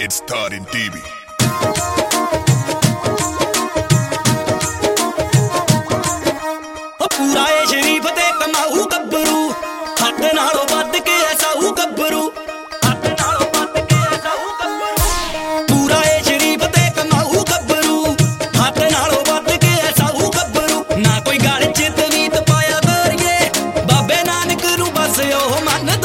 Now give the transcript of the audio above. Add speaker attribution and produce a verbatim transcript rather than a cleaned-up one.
Speaker 1: It's starting T V.
Speaker 2: पूरा ए शरीफ ते कमाऊ गब्बरू हट नालों वध के ऐसाऊ गब्बरू हट नालों वध के ऐसाऊ गब्बरू पूरा ए शरीफ ते कमाऊ गब्बरू हट नालों वध के ऐसाऊ गब्बरू ना कोई गल च तवीत पाया गोरिए बाबे नानक नूं बस ओह मन